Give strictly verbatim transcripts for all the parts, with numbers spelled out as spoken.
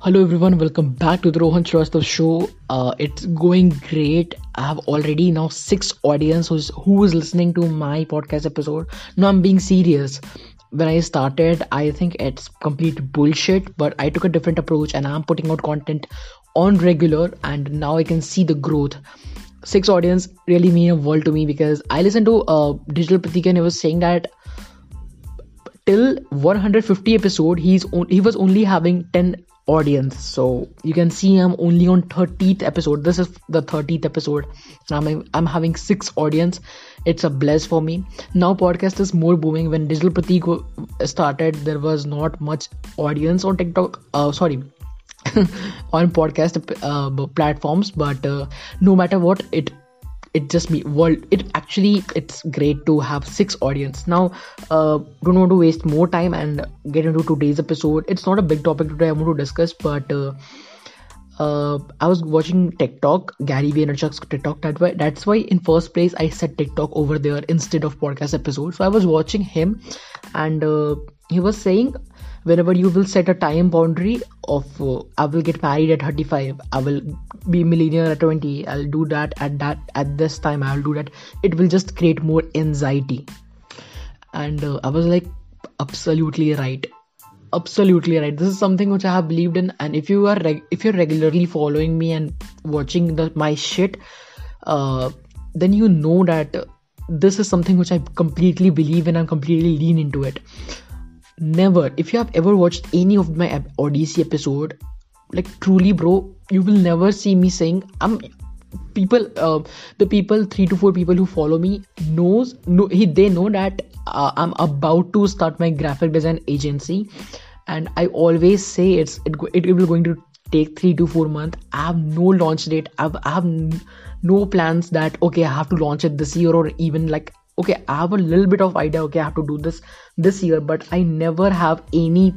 Hello everyone, welcome back to the Rohan Shrivastava show. Uh, it's going great. I have already now six audience who's who is listening to my podcast episode. No, I'm being serious. When I started, I think it's complete bullshit, but I took a different approach and I'm putting out content on regular, and now I can see the growth. Six audience really mean a world to me because I listened to uh, Digital Pratik and he was saying that till one hundred fifty episode he's on, he was only having ten audience. So you can see I'm only on thirtieth episode. This is the thirtieth episode and i'm, I'm having six audience. It's a bless for me. Now podcast is more booming. When Digital Pratik started, there was not much audience on TikTok, uh, sorry on podcast uh, platforms, but uh, no matter what, it it just me world it actually it's great to have six audience now. Uh don't want to waste more time and get into today's episode. It's not a big topic today I want to discuss, but uh, uh I was watching TikTok, Gary Vaynerchuk's TikTok. That why that's why in first place I said TikTok over there instead of podcast episode. So I was watching him and uh, he was saying, whenever you will set a time boundary of uh, I will get married at thirty-five, I will be millionaire at twenty, I'll do that at that at this time, I'll do that, it will just create more anxiety. And uh, I was like, absolutely right, absolutely right. This is something which I have believed in, and if you are reg- if you're regularly following me and watching the my shit, uh, then you know that uh, this is something which I completely believe in and completely lean into it. Never, if you have ever watched any of my Odyssey episode, like truly bro, you will never see me saying I'm people uh, the people three to four people who follow me knows no he they know that uh, I'm about to start my graphic design agency, and I always say it's it, it will going to take three to four months. I have no launch date. I've, I have no plans that okay I have to launch it this year, or even like okay I have a little bit of idea, okay I have to do this this year, but I never have any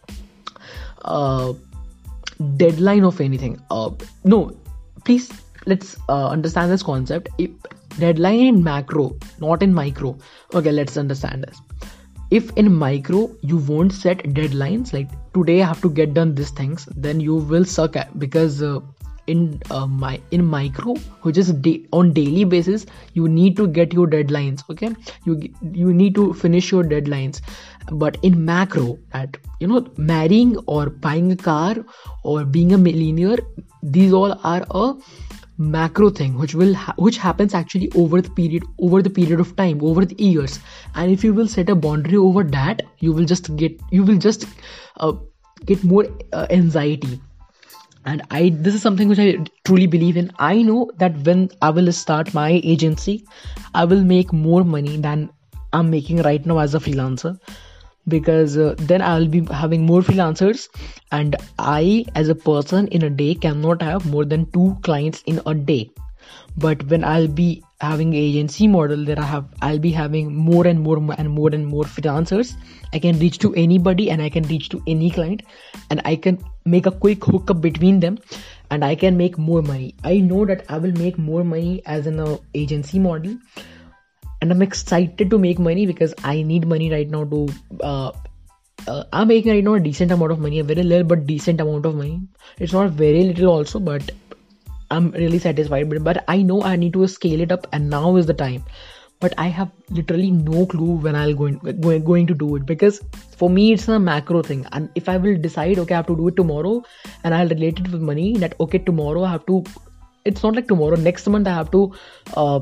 uh deadline of anything. Uh no, please let's uh, understand this concept. If deadline in macro, not in micro. Okay, let's understand this. If in micro you won't set deadlines like today I have to get done these things, then you will suck at, because uh, in uh, my in micro, which is da- on daily basis, you need to get your deadlines. Okay, you you need to finish your deadlines. But in macro, that you know marrying or buying a car or being a millionaire, these all are a macro thing which will ha- which happens actually over the period over the period of time, over the years. And if you will set a boundary over that, you will just get you will just uh, get more uh, anxiety. And I this is something which I truly believe in. I know that when I will start my agency, I will make more money than I'm making right now as a freelancer, because uh, then I'll be having more freelancers, and I as a person in a day cannot have more than two clients in a day. But when I'll be having agency model, that I have I'll be having more and more and more and more freelancers. I can reach to anybody and I can reach to any client, and I can make a quick hookup between them, and I can make more money. I know that I will make more money as an uh, agency model, and I'm excited to make money because I need money right now to uh, uh, I'm making right now a decent amount of money, a very little but decent amount of money. It's not very little also, but I'm really satisfied. But, but I know I need to scale it up, and now is the time. But I have literally no clue when I'll going going, going to do it, because for me it's a macro thing. And if I will decide okay I have to do it tomorrow, and I'll relate it with money, that okay tomorrow I have to, it's not like tomorrow, next month I have to uh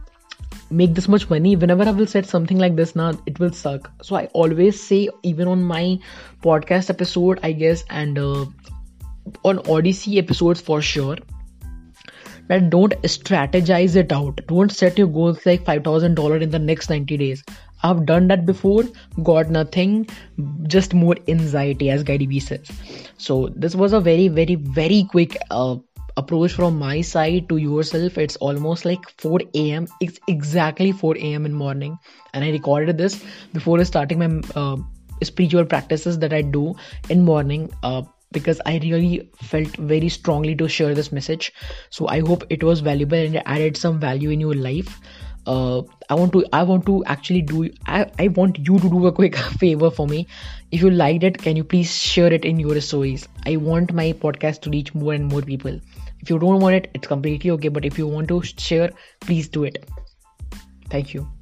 make this much money. Whenever I will set something like this now, it will suck. So I always say, even on my podcast episode I guess, and uh, on Odyssey episodes for sure, that don't strategize it out. Don't set your goals like five thousand dollars in the next ninety days. I've done that before, got nothing, just more anxiety, as Gary Vee says. So this was a very very very quick uh, approach from my side to yourself. It's almost like four a.m. It's exactly four a.m. in morning, and I recorded this before starting my uh, spiritual practices that I do in morning, uh, because I really felt very strongly to share this message. So I hope it was valuable and it added some value in your life. uh, I want to I want to actually do I, I want you to do a quick favor for me. If you liked it, can you please share it in your stories? I want my podcast to reach more and more people. If you don't want it, it's completely okay, but if you want to share, please do it. Thank you.